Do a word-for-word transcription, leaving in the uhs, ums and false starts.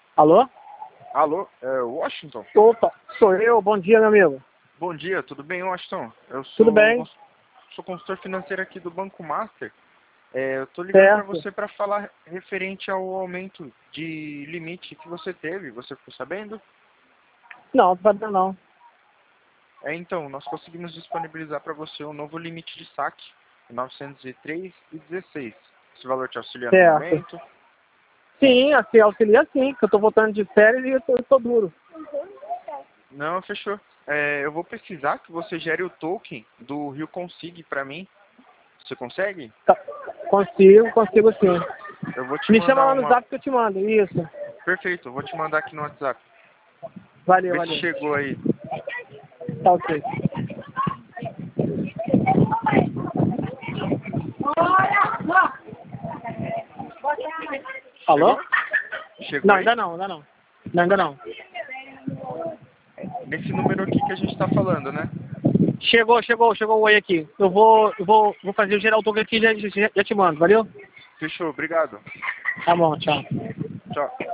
Alô? Alô, é Washington? Opa, sou eu. Bom dia, meu amigo. Bom dia, tudo bem, Washington? Eu sou, Tudo bem? sou consultor financeiro aqui do Banco Master. É, eu tô ligando para Certo. você para falar referente ao aumento de limite que você teve. Você ficou sabendo? Não, não tá sabendo não. É, então, nós conseguimos disponibilizar para você um novo limite de saque, novecentos e três e dezesseis. Esse valor te auxilia no Certo. momento? Sim, assim, auxilia sim, que eu tô voltando de férias e eu tô, eu tô duro. Não, fechou. É, eu vou precisar que você gere o token do Rio Consig para mim. Você consegue? Tá. Consigo, consigo sim. Eu vou te Me chama mandar lá no uma... zap que eu te mando. Isso. Perfeito, eu vou te mandar aqui no WhatsApp. Valeu, Vê se valeu. chegou aí. Tá ok. Alô? Chegou? Chegou Não, aí? ainda não, ainda não. Não, ainda não. Nesse número aqui que a gente tá falando, né? Chegou, chegou, chegou o oi aqui. Eu vou, eu vou, vou fazer o geral token aqui e já, já, já te mando, valeu? Fechou, obrigado. Tá bom, tchau. Tchau.